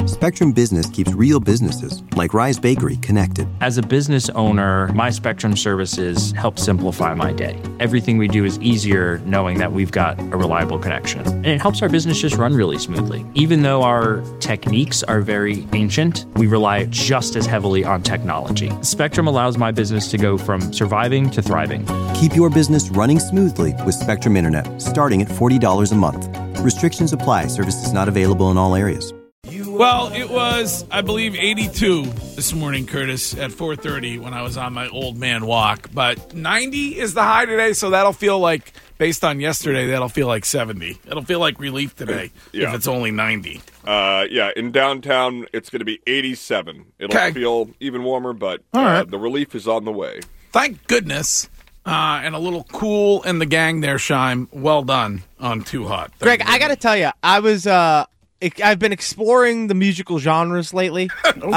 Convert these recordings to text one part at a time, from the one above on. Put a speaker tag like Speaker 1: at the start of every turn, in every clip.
Speaker 1: Spectrum Business keeps real businesses, like Rise Bakery, connected.
Speaker 2: As a business owner, my Spectrum services help simplify my day. Everything we do is easier knowing that we've got a reliable connection. And it helps our business just run really smoothly. Even though our techniques are very ancient, we rely just as heavily on technology. Spectrum allows my business to go from surviving to thriving.
Speaker 1: Keep your business running smoothly with Spectrum Internet, starting at $40 a month. Restrictions apply. Services not available in all areas.
Speaker 3: Well, it was, I believe, 82 this morning, Curtis, at 4:30 when I was on my old man walk. But 90 is the high today, so that'll feel like, based on yesterday, that'll feel like 70. It'll feel like relief today if it's only 90.
Speaker 4: In downtown, it's going to be 87. It'll feel even warmer, but the relief is on the way.
Speaker 3: Thank goodness. And a little cool in the gang there, Shime. Well done on Too Hot.
Speaker 5: Greg, I got to tell you, I've been exploring the musical genres lately.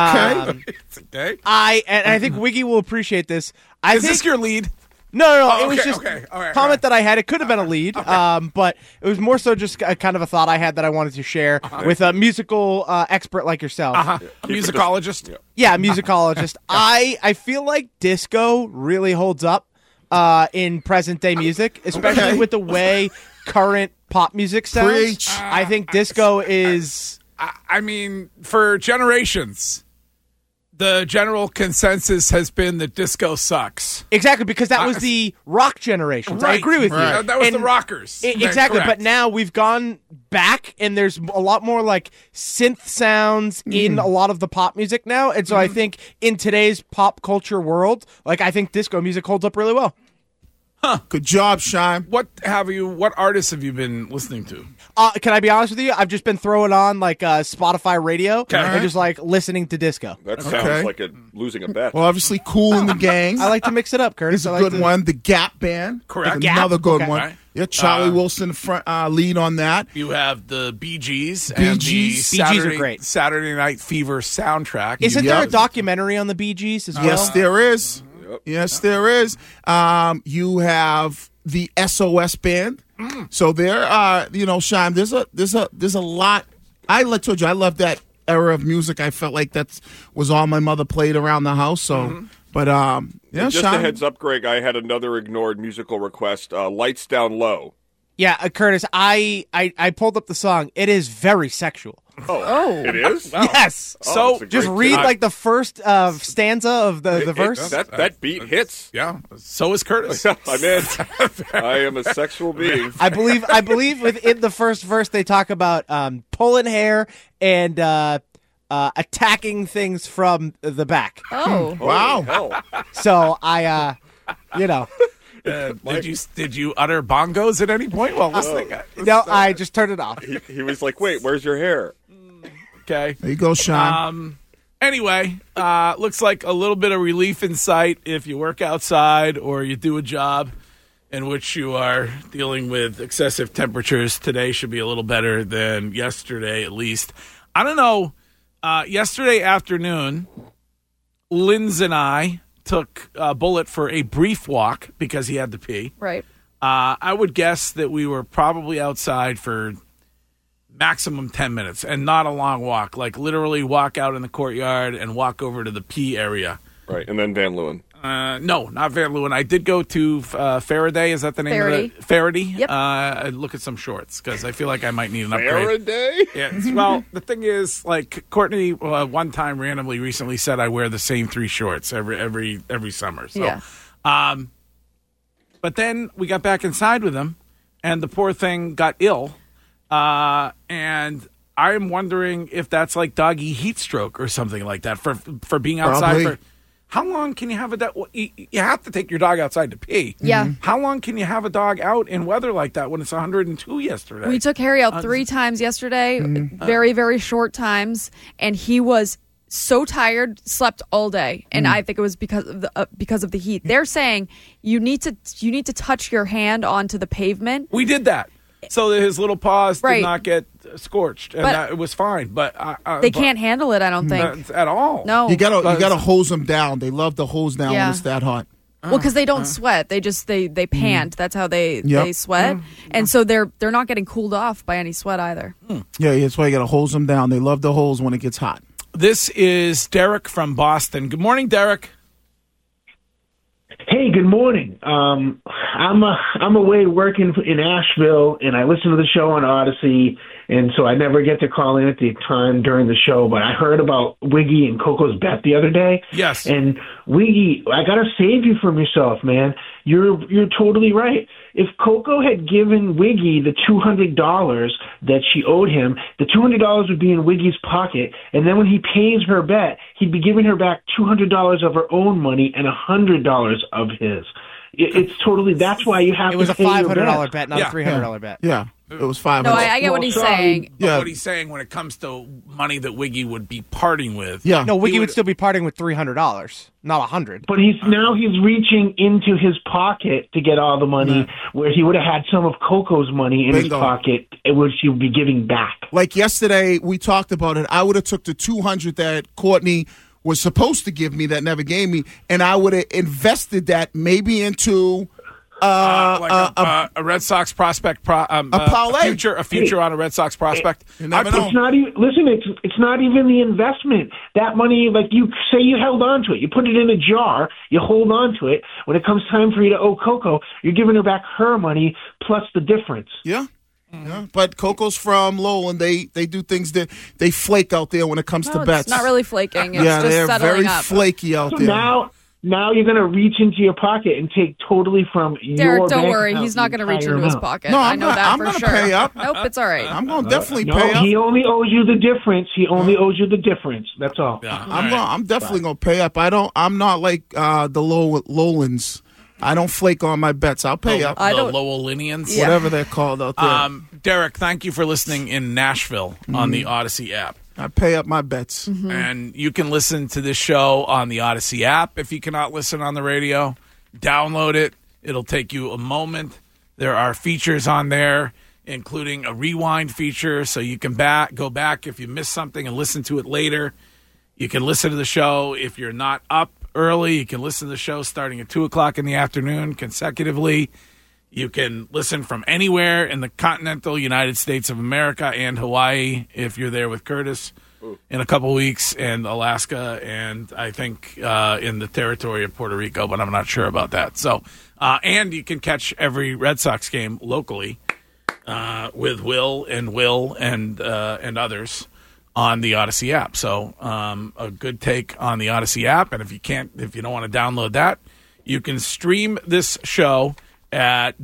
Speaker 3: Okay.
Speaker 5: I think Wiggy will appreciate this.
Speaker 3: Is this your lead?
Speaker 5: No. It was just a comment that I had. It could have been a lead, but it was more so just kind of a thought I had that I wanted to share with a musical expert like yourself.
Speaker 3: A musicologist?
Speaker 5: Yeah, a musicologist. I feel like disco really holds up in present-day music, especially with the way current pop music sounds. I think disco is...
Speaker 3: I mean, for generations, the general consensus has been that disco sucks.
Speaker 5: Exactly, because that was the rock generation.
Speaker 3: Right.
Speaker 5: I agree with you.
Speaker 3: That was the rockers.
Speaker 5: Exactly, but now we've gone back, and there's a lot more like synth sounds in a lot of the pop music now, and so I think in today's pop culture world, I think disco music holds up really well.
Speaker 6: Huh. Good job, Shime.
Speaker 3: What artists have you been listening to?
Speaker 5: Can I be honest with you? I've just been throwing on Spotify radio and just listening to disco.
Speaker 4: That sounds like losing a bet.
Speaker 6: Well, obviously, Cool in the Gang.
Speaker 5: I like to mix it up, Curtis.
Speaker 6: It's a good one. The Gap Band.
Speaker 3: Correct.
Speaker 6: Another good one.
Speaker 3: Right.
Speaker 6: Yeah, Charlie Wilson lead on that.
Speaker 3: You have the Bee Gees.
Speaker 5: Bee Gees are great.
Speaker 3: Saturday Night Fever soundtrack.
Speaker 5: Isn't there a documentary on the Bee Gees as well?
Speaker 6: Yes, there is. Yes, there is. You have the SOS Band. So there are, Shime, there's a lot. I told you, I love that era of music. I felt like that was all my mother played around the house. So, but
Speaker 4: just
Speaker 6: Shime.
Speaker 4: a heads up, Greg, I had another ignored musical request, Lights Down Low.
Speaker 5: Yeah, Curtis, I pulled up the song. It is very sexual.
Speaker 4: Oh. It is?
Speaker 3: Wow.
Speaker 5: Yes.
Speaker 4: Oh,
Speaker 5: so just read the first stanza of the verse.
Speaker 4: That beat hits.
Speaker 3: Yeah. So is Curtis.
Speaker 4: I am a sexual being.
Speaker 5: I believe within the first verse they talk about pulling hair and attacking things from the back.
Speaker 7: Oh.
Speaker 6: Wow.
Speaker 5: So I
Speaker 3: did you utter bongos at any point while listening?
Speaker 5: No, I just turned it off.
Speaker 4: He was like, "Wait, where's your hair?"
Speaker 3: Okay.
Speaker 6: There you go, Sean.
Speaker 3: Anyway, looks like a little bit of relief in sight if you work outside or you do a job in which you are dealing with excessive temperatures. Today should be a little better than yesterday, at least. I don't know. Yesterday afternoon, Linz and I took Bullet for a brief walk because he had to pee.
Speaker 7: Right.
Speaker 3: I would guess that we were probably outside for maximum 10 minutes and not a long walk, like literally walk out in the courtyard and walk over to the pee area.
Speaker 4: Right, and then Van Leeuwen.
Speaker 3: No, not Van Leeuwen. I did go to Faraday. Is that the name of it? Faraday.
Speaker 7: Yep.
Speaker 3: I'd look at some shorts because I feel like I might need an upgrade.
Speaker 4: Faraday?
Speaker 3: Yeah. Well, the thing is, Courtney one time randomly recently said I wear the same 3 shorts every summer. So,
Speaker 7: yeah.
Speaker 3: But then we got back inside with him, and the poor thing got ill. And I'm wondering if that's like doggy heat stroke or something like that for being outside.
Speaker 6: Probably.
Speaker 3: How long can you have a dog? You have to take your dog outside to pee.
Speaker 7: Yeah.
Speaker 3: How long can you have a dog out in weather like that when it's 102 yesterday?
Speaker 7: We took Harry out 3 times yesterday, very, very short times, and he was so tired, slept all day, and I think it was because of the heat. They're saying you need to touch your hand onto the pavement.
Speaker 3: We did that so that his little paws did
Speaker 7: Right.
Speaker 3: not get scorched, and it was fine. But
Speaker 7: They can't handle it, I don't think.
Speaker 3: at all.
Speaker 7: No.
Speaker 6: You gotta hose them down. They love to hose down
Speaker 7: Yeah.
Speaker 6: when it's that hot.
Speaker 7: Well, because they don't sweat. They just they pant. That's how they sweat. And so they're not getting cooled off by any sweat either.
Speaker 6: Yeah, that's why you got to hose them down. They love the holes when it gets hot.
Speaker 3: This is Derek from Boston. Good morning, Derek.
Speaker 8: Hey, good morning. I'm away working in Asheville, and I listen to the show on Odyssey, and so I never get to call in at the time during the show. But I heard about Wiggy and Coco's bet the other day.
Speaker 3: Yes.
Speaker 8: And Wiggy, I gotta save you from yourself, man. You're totally right. If Coco had given Wiggy the $200 that she owed him, the $200 would be in Wiggy's pocket, and then when he pays her bet, he'd be giving her back $200 of her own money and $100 of his. It's totally. That's why you have.
Speaker 5: It was
Speaker 8: to
Speaker 5: a
Speaker 8: pay
Speaker 5: $500 bet, not a $300 bet.
Speaker 6: Yeah, it was $500.
Speaker 7: No, I get what he's saying.
Speaker 3: But what he's saying when it comes to money that Wiggy would be parting with.
Speaker 6: Yeah.
Speaker 5: No, Wiggy would still be parting with $300, not $100.
Speaker 8: But he's reaching into his pocket to get all the money, where he would have had some of Coco's money in his pocket, which he would be giving back.
Speaker 6: Like yesterday, we talked about it. I would have took the $200 that Courtney was supposed to give me that never gave me, and I would have invested that maybe into
Speaker 3: a Red Sox prospect,
Speaker 6: a parlay,
Speaker 3: a future on a Red Sox prospect.
Speaker 6: You never know.
Speaker 8: It's not even. Listen, it's not even the investment. That money, like you say, you held on to it. You put it in a jar. You hold on to it. When it comes time for you to owe Coco, you're giving her back her money plus the difference.
Speaker 6: Yeah. Yeah, but Coco's from Lowell, and they do things that they flake out there when it comes to bets.
Speaker 7: It's not really flaking. It's
Speaker 6: yeah,
Speaker 7: just
Speaker 6: they're
Speaker 7: settling
Speaker 6: very
Speaker 7: up.
Speaker 6: flaky out
Speaker 8: So
Speaker 6: there.
Speaker 8: now you're going to reach into your pocket and take totally from your
Speaker 7: Derek, don't
Speaker 8: bank
Speaker 7: worry.
Speaker 8: account
Speaker 7: He's not going to reach
Speaker 8: entire
Speaker 7: into his
Speaker 8: amount.
Speaker 7: pocket.
Speaker 6: No,
Speaker 7: I know that
Speaker 6: I'm
Speaker 7: for
Speaker 6: gonna
Speaker 7: sure.
Speaker 6: pay up.
Speaker 7: Nope, it's all right.
Speaker 6: I'm going to definitely
Speaker 8: No,
Speaker 6: pay up.
Speaker 8: he only owes you the difference. He only owes you the difference. That's all.
Speaker 3: Yeah,
Speaker 6: I'm definitely going to pay up. I'm not like the Lowlands. I don't flake on my bets. I'll pay up.
Speaker 3: The Lowellians.
Speaker 6: Whatever they're called out there.
Speaker 3: Derek, thank you for listening in Nashville on the Odyssey app.
Speaker 6: I pay up my bets.
Speaker 3: And you can listen to this show on the Odyssey app if you cannot listen on the radio. Download it. It'll take you a moment. There are features on there, including a rewind feature, so you can go back if you missed something and listen to it later. You can listen to the show if you're not up early. You can listen to the show starting at 2 o'clock in the afternoon consecutively. You can listen from anywhere in the continental United States of America and Hawaii if you're there with Curtis in a couple weeks, and Alaska, and I think in the territory of Puerto Rico, but I'm not sure about that. So, and you can catch every Red Sox game locally with Will and others on the Odyssey app. So a good take on the Odyssey app. And if you don't want to download that, you can stream this show at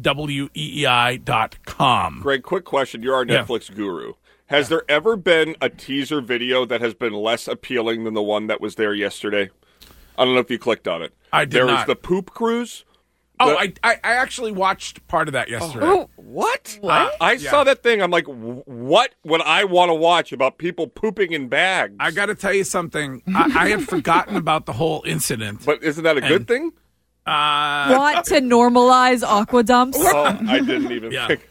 Speaker 3: weei.com.
Speaker 4: Greg, quick question. You're our Netflix guru. Has there ever been a teaser video that has been less appealing than the one that was there yesterday? I don't know if you clicked on it.
Speaker 3: I did
Speaker 4: There
Speaker 3: not.
Speaker 4: was the poop cruise.
Speaker 3: I actually watched part of that yesterday.
Speaker 7: Oh,
Speaker 4: What? I saw that thing. I'm like, what would I want to watch about people pooping in bags?
Speaker 3: I got to tell you something. I had forgotten about the whole incident.
Speaker 4: But isn't that a good thing?
Speaker 7: want to normalize aqua dumps?
Speaker 4: Oh, I didn't even think.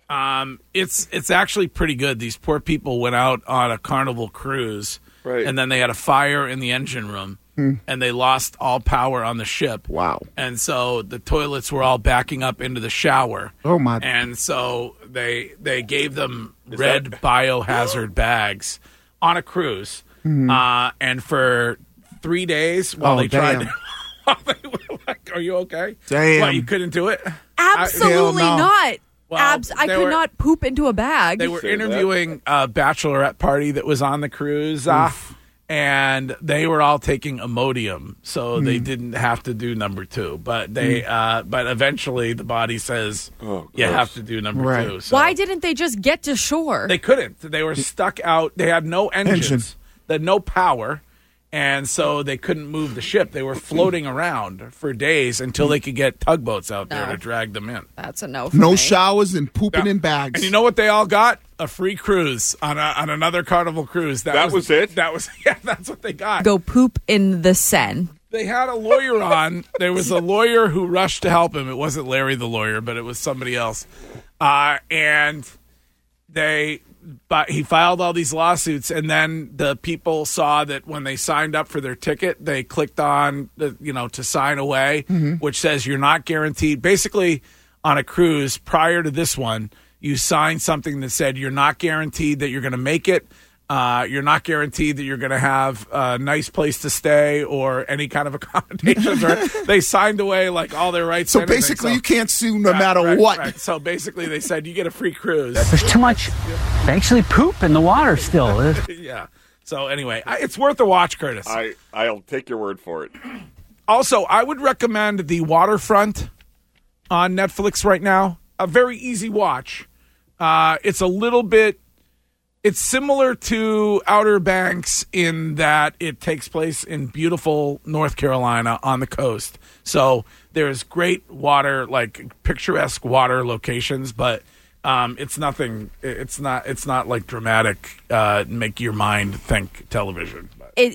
Speaker 3: It's actually pretty good. These poor people went out on a Carnival cruise,
Speaker 4: right,
Speaker 3: and then they had a fire in the engine room, and they lost all power on the ship.
Speaker 6: Wow.
Speaker 3: And so the toilets were all backing up into the shower.
Speaker 6: Oh, my.
Speaker 3: And so they gave them red biohazard bags on a cruise. And for 3 days while they tried are you okay?
Speaker 6: Damn.
Speaker 3: What, you couldn't do it?
Speaker 7: Absolutely
Speaker 6: Hell no.
Speaker 7: not.
Speaker 3: Well,
Speaker 7: I could not poop into a bag.
Speaker 3: They were interviewing a bachelorette party that was on the cruise, and they were all taking Imodium, so they didn't have to do number 2. But they, but eventually, the body says you have to do number 2. So
Speaker 7: Why didn't they just get to shore?
Speaker 3: they couldn't? They were stuck out. They had no engines. They had no power. And so they couldn't move the ship. They were floating around for days until they could get tugboats out there to drag them in.
Speaker 7: That's a no for
Speaker 6: No
Speaker 7: me.
Speaker 6: showers and pooping in bags.
Speaker 3: And you know what they all got? A free cruise on another Carnival cruise.
Speaker 4: That was it?
Speaker 3: That's what they got.
Speaker 7: Go poop in the Seine.
Speaker 3: They had a lawyer on. There was a lawyer who rushed to help him. It wasn't Larry the lawyer, but it was somebody else. And they but he filed all these lawsuits, and then the people saw that when they signed up for their ticket, they clicked on to sign away, which says you're not guaranteed. Basically, on a cruise prior to this one, you signed something that said you're not guaranteed that you're going to make it. You're not guaranteed that you're going to have a nice place to stay or any kind of accommodations. Or they signed away like all their rights.
Speaker 6: So basically, you can't sue no matter what.
Speaker 3: Right. So basically, they said you get a free cruise.
Speaker 9: There's too much actually poop in the water still.
Speaker 3: Yeah. So anyway, it's worth a watch, Curtis.
Speaker 4: I'll take your word for it.
Speaker 3: Also, I would recommend The Waterfront on Netflix right now. A very easy watch. It's a little bit. It's similar to Outer Banks in that it takes place in beautiful North Carolina on the coast. So there's great water, like picturesque water locations, but it's nothing. It's not like dramatic, make your mind think television.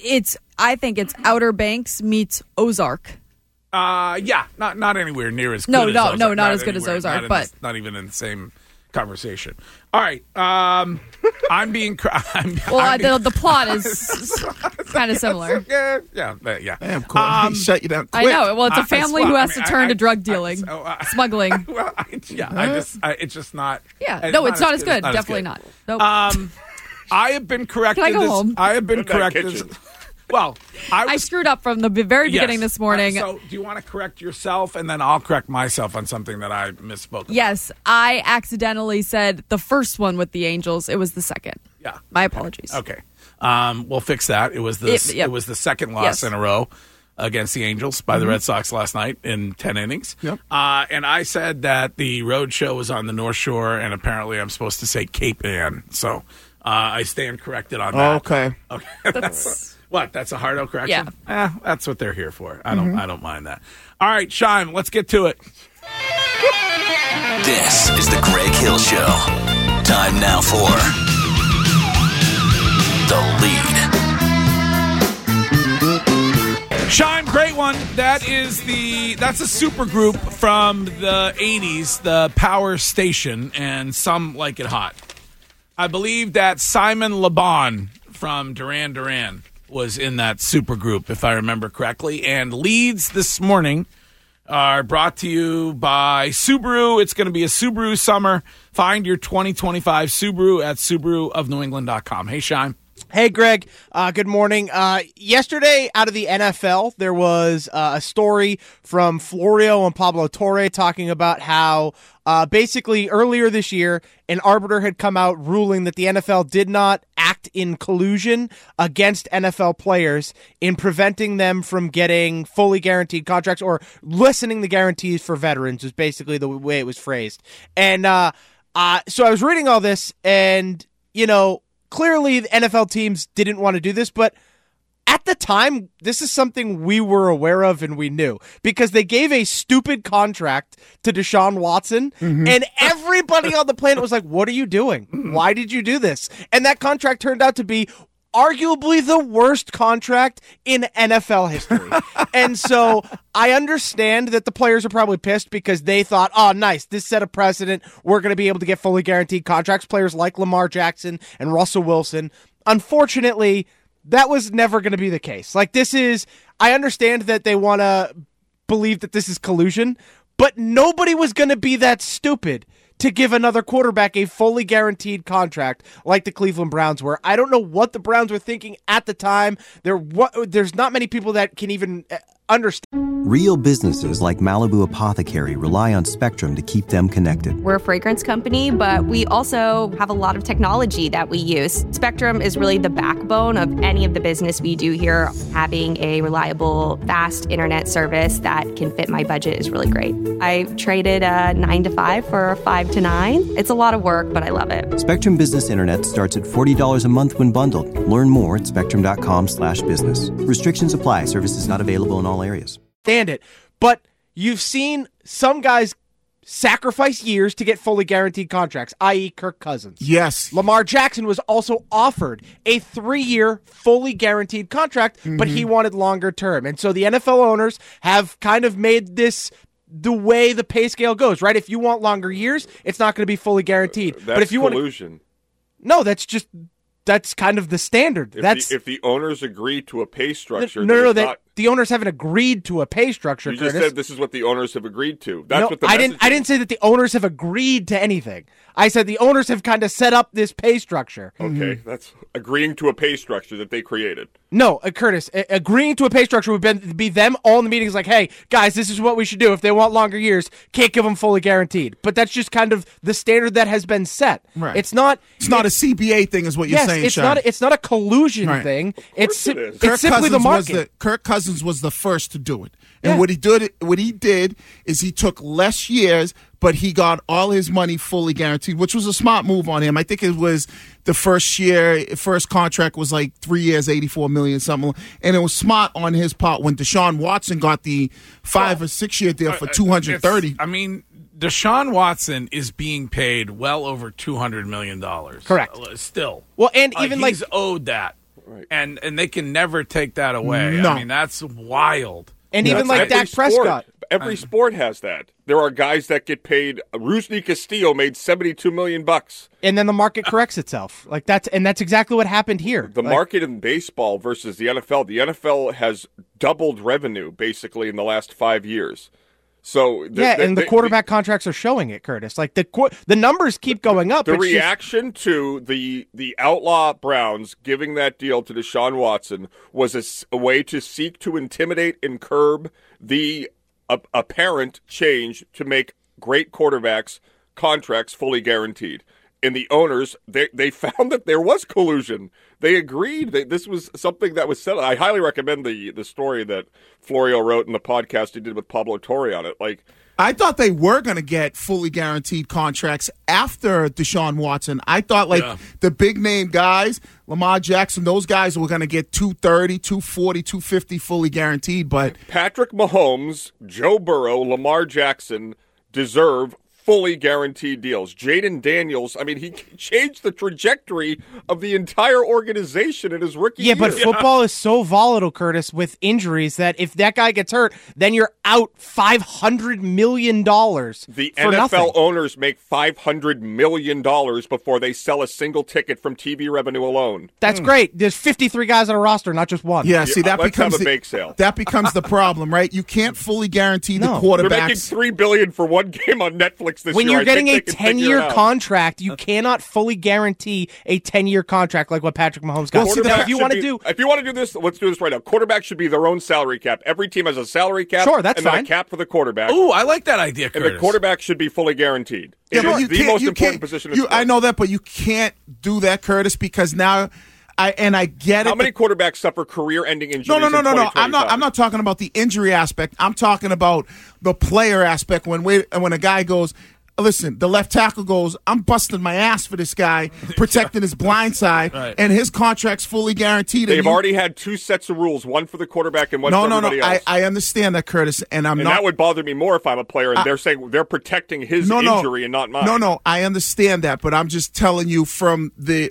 Speaker 7: I think it's Outer Banks meets Ozark.
Speaker 3: Yeah, not anywhere near as good.
Speaker 7: No,
Speaker 3: as Ozark.
Speaker 7: not as good as Ozark, but
Speaker 3: not even in the same conversation. All right, I'm being.
Speaker 7: The plot is kind of similar.
Speaker 3: Yeah.
Speaker 6: Damn, Corey, he shut you down quick.
Speaker 7: I know. Well, it's a family who has to turn to drug dealing, smuggling.
Speaker 3: Well, it's just not.
Speaker 7: Yeah, no, it's not as good. Definitely not. Nope.
Speaker 3: I have been corrected.
Speaker 7: Can I go home?
Speaker 3: I have been corrected. Well, I
Speaker 7: screwed up from the very beginning this morning.
Speaker 3: So do you want to correct yourself, and then I'll correct myself on something that I misspoke about?
Speaker 7: Yes, I accidentally said the first one with the Angels. It was the second.
Speaker 3: Yeah.
Speaker 7: My apologies.
Speaker 3: Okay. We'll fix that. It was the second loss in a row against the Angels by the Red Sox last night in 10 innings.
Speaker 6: Yep.
Speaker 3: And I said that the road show was on the North Shore, and apparently I'm supposed to say Cape Ann. So I stand corrected on that.
Speaker 6: Okay.
Speaker 3: What? That's a hard correction?
Speaker 7: Yeah.
Speaker 3: That's what they're here for. I don't mind that. All right, Shime, let's get to it.
Speaker 10: This is the Greg Hill Show. Time now for The Lead.
Speaker 3: Shime, great one. That's a super group from the 80s, the Power Station, and Some Like It Hot. I believe that Simon Le Bon from Duran Duran was in that super group, if I remember correctly. And leads this morning are brought to you by Subaru. It's going to be a Subaru summer. Find your 2025 Subaru at SubaruofNewEngland.com. Hey, Shime.
Speaker 5: Hey, Greg. Good morning. Yesterday, out of the NFL, there was a story from Florio and Pablo Torre talking about how basically earlier this year, an arbiter had come out ruling that the NFL did not act in collusion against NFL players in preventing them from getting fully guaranteed contracts or lessening the guarantees for veterans, is basically the way it was phrased. And so I was reading all this, and, clearly the NFL teams didn't want to do this, but at the time, this is something we were aware of and we knew because they gave a stupid contract to Deshaun Watson, and everybody on the planet was like, what are you doing? Why did you do this? And that contract turned out to be arguably the worst contract in NFL history. And so I understand that the players are probably pissed because they thought, oh, nice, this set a precedent. We're going to be able to get fully guaranteed contracts. Players like Lamar Jackson and Russell Wilson. Unfortunately, that was never going to be the case. I understand that they want to believe that this is collusion, but nobody was going to be that stupid to give another quarterback a fully guaranteed contract like the Cleveland Browns were. I don't know what the Browns were thinking at the time. There's not many people that can even understand.
Speaker 1: Real businesses like Malibu Apothecary rely on Spectrum to keep them connected.
Speaker 11: We're a fragrance company, but we also have a lot of technology that we use. Spectrum is really the backbone of any of the business we do here. Having a reliable, fast internet service that can fit my budget is really great. I traded a 9 to 5 for a 5 to 9. It's a lot of work, but I love it.
Speaker 1: Spectrum Business Internet starts at $40 a month when bundled. Learn more at spectrum.com/business. Restrictions apply. Services not available in all areas.
Speaker 5: Stand it. But you've seen some guys sacrifice years to get fully guaranteed contracts, i.e. Kirk Cousins.
Speaker 6: Yes.
Speaker 5: Lamar Jackson was also offered a 3-year fully guaranteed contract, but he wanted longer term. And so the NFL owners have kind of made this the way the pay scale goes, right? If you want longer years, it's not going to be fully guaranteed.
Speaker 4: That's
Speaker 5: but if you
Speaker 4: collusion.
Speaker 5: No, that's kind of the standard.
Speaker 4: If the owners agree to a pay structure,
Speaker 5: the owners haven't agreed to a pay structure.
Speaker 4: You
Speaker 5: Curtis.
Speaker 4: just said this is what the owners have agreed to. That's what the
Speaker 5: I didn't say that the owners have agreed to anything. I said the owners have kind of set up this pay structure.
Speaker 4: Okay, that's agreeing to a pay structure that they created.
Speaker 5: No, Curtis, agreeing to a pay structure would be them all in the meetings like, hey, guys, this is what we should do. If they want longer years, can't give them fully guaranteed. But that's just kind of the standard that has been set.
Speaker 6: Right.
Speaker 5: It's not a
Speaker 6: CBA thing is what you're saying, Sean.
Speaker 5: It's not a collusion thing. It's simply the market.
Speaker 6: Kirk Cousins was the first to do it. And what he did is he took less years, but he got all his money fully guaranteed, which was a smart move on him. I think it was the first contract was like 3 years, $84 million, something. And it was smart on his part when Deshaun Watson got the 5 or 6 year deal for $230.
Speaker 3: I mean, Deshaun Watson is being paid well over $200 million.
Speaker 5: Correct.
Speaker 3: Still.
Speaker 5: Well, and even
Speaker 3: he's owed that. Right. And they can never take that away.
Speaker 6: No.
Speaker 3: I mean, that's wild.
Speaker 5: And even like Dak Prescott.
Speaker 4: Every sport has that. There are guys that get paid. Rusney Castillo made $72 million.
Speaker 5: And then the market corrects itself. That's exactly what happened here.
Speaker 4: The market in baseball versus the NFL. The NFL has doubled revenue basically in the last 5 years. So
Speaker 5: the quarterback contracts are showing it, Curtis. Like the numbers keep going up.
Speaker 4: The reaction to the outlaw Browns giving that deal to Deshaun Watson was a way to seek to intimidate and curb the apparent change to make great quarterbacks contracts fully guaranteed. And the owners, they found that there was collusion. They agreed that this was something that was settled. I highly recommend the story that Florio wrote in the podcast he did with Pablo Torre on it.
Speaker 6: I thought they were going to get fully guaranteed contracts after Deshaun Watson. I thought the big name guys, Lamar Jackson, those guys were going to get 230, 240, 250 fully guaranteed. But
Speaker 4: Patrick Mahomes, Joe Burrow, Lamar Jackson deserve fully guaranteed deals. Jaden Daniels, I mean, he changed the trajectory of the entire organization in his rookie year.
Speaker 5: Yeah, but football is so volatile, Curtis, with injuries that if that guy gets hurt, then you're out $500 million
Speaker 4: The
Speaker 5: for
Speaker 4: NFL
Speaker 5: nothing.
Speaker 4: owners make $500 million before they sell a single ticket from TV revenue alone.
Speaker 5: That's great. There's 53 guys on a roster, not just one.
Speaker 6: Yeah, see, that
Speaker 4: let's
Speaker 6: becomes
Speaker 4: have a bake sale.
Speaker 6: That becomes the problem, right? You can't fully guarantee the
Speaker 4: They're
Speaker 6: quarterbacks.
Speaker 4: making $3 billion for one game on Netflix this
Speaker 5: When
Speaker 4: year.
Speaker 5: you're getting a
Speaker 4: I think they can figure
Speaker 5: 10-year
Speaker 4: it out.
Speaker 5: contract, you cannot fully guarantee a 10-year contract like what Patrick Mahomes got.
Speaker 4: Quarterback
Speaker 5: If you
Speaker 4: should
Speaker 5: want to
Speaker 4: be-
Speaker 5: do
Speaker 4: if you want to do this, let's do this right now. Quarterback should be their own salary cap. Every team has a salary cap.
Speaker 5: Sure, that's
Speaker 4: and then
Speaker 5: fine.
Speaker 4: a cap for the quarterback.
Speaker 3: Ooh, I like that idea,
Speaker 4: And
Speaker 3: Curtis.
Speaker 4: the quarterback should be fully guaranteed.
Speaker 6: Yeah,
Speaker 4: It
Speaker 6: but
Speaker 4: is
Speaker 6: you
Speaker 4: the
Speaker 6: can't-
Speaker 4: most
Speaker 6: you
Speaker 4: important
Speaker 6: can't-
Speaker 4: position in
Speaker 6: you-
Speaker 4: sports.
Speaker 6: I know that, but you can't do that, Curtis, because now I get it.
Speaker 4: How many quarterbacks suffer career-ending injuries?
Speaker 6: No.
Speaker 4: in
Speaker 6: I'm
Speaker 4: 2025?
Speaker 6: not talking about the injury aspect. I'm talking about the player aspect. When a guy goes, listen, the left tackle goes, I'm busting my ass for this guy, protecting his blind side,
Speaker 3: Right.
Speaker 6: and his contract's fully guaranteed.
Speaker 4: They've already had two sets of rules, one for the quarterback and one for everybody else.
Speaker 6: I understand that, Curtis, and I'm
Speaker 4: And
Speaker 6: not.
Speaker 4: that would bother me more if I'm a player and they're saying they're protecting his injury and not mine.
Speaker 6: No, I understand that, but I'm just telling you from the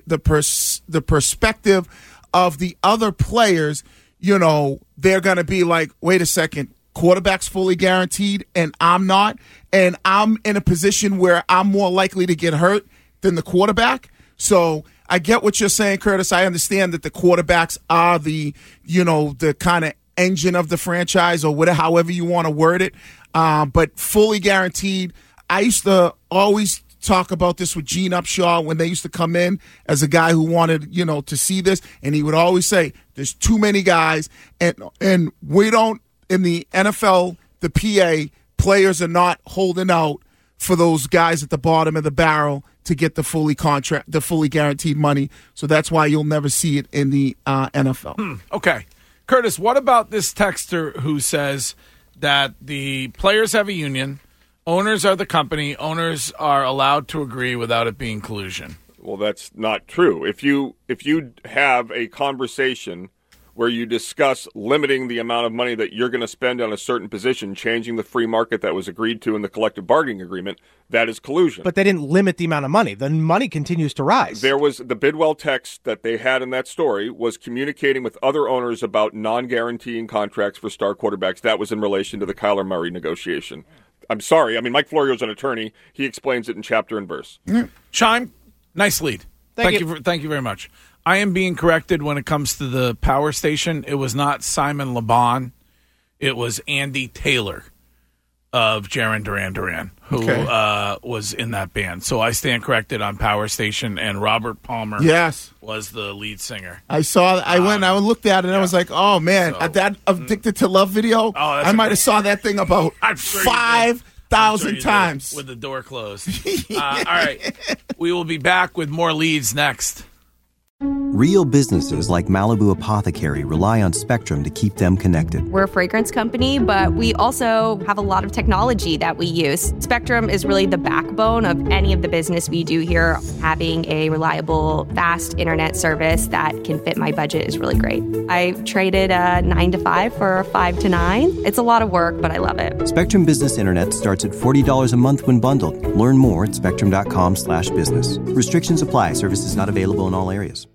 Speaker 6: perspective of the other players, they're going to be like, wait a second, quarterback's fully guaranteed and I'm not, and I'm in a position where I'm more likely to get hurt than the quarterback. So I get what you're saying, Curtis. I understand that the quarterbacks are the kind of engine of the franchise or whatever, however you want to word it. But fully guaranteed, I used to always talk about this with Gene Upshaw when they used to come in as a guy who wanted, to see this. And he would always say, there's too many guys and we don't, in the NFL, the PA, players are not holding out for those guys at the bottom of the barrel to get the fully guaranteed money. So that's why you'll never see it in the NFL.
Speaker 3: Okay. Curtis, what about this texter who says that the players have a union, owners are the company, owners are allowed to agree without it being collusion?
Speaker 4: Well, that's not true. If you have a conversation where you discuss limiting the amount of money that you're going to spend on a certain position, changing the free market that was agreed to in the collective bargaining agreement, that is collusion.
Speaker 5: But they didn't limit the amount of money. The money continues to rise.
Speaker 4: There was the Bidwell text that they had in that story was communicating with other owners about non-guaranteeing contracts for star quarterbacks. That was in relation to the Kyler Murray negotiation. I'm sorry. I mean, Mike Florio's an attorney. He explains it in chapter and verse.
Speaker 3: Chime, nice lead. Thank you very much. I am being corrected when it comes to the power station. It was not Simon LeBon. It was Andy Taylor of Duran Duran, who was in that band. So I stand corrected on Power Station, and Robert Palmer was the lead singer.
Speaker 6: I saw. I went. I looked at it, and I was like, "Oh man, that Addicted to Love video. I might have saw that thing about 5,000 times
Speaker 3: with the door closed." All right, we will be back with more leads next.
Speaker 1: Real businesses like Malibu Apothecary rely on Spectrum to keep them connected.
Speaker 11: We're a fragrance company, but we also have a lot of technology that we use. Spectrum is really the backbone of any of the business we do here. Having a reliable, fast internet service that can fit my budget is really great. I traded a 9 to 5 for a 5 to 9. It's a lot of work, but I love it.
Speaker 1: Spectrum Business Internet starts at $40 a month when bundled. Learn more at spectrum.com/business. Restrictions apply. Services not available in all areas.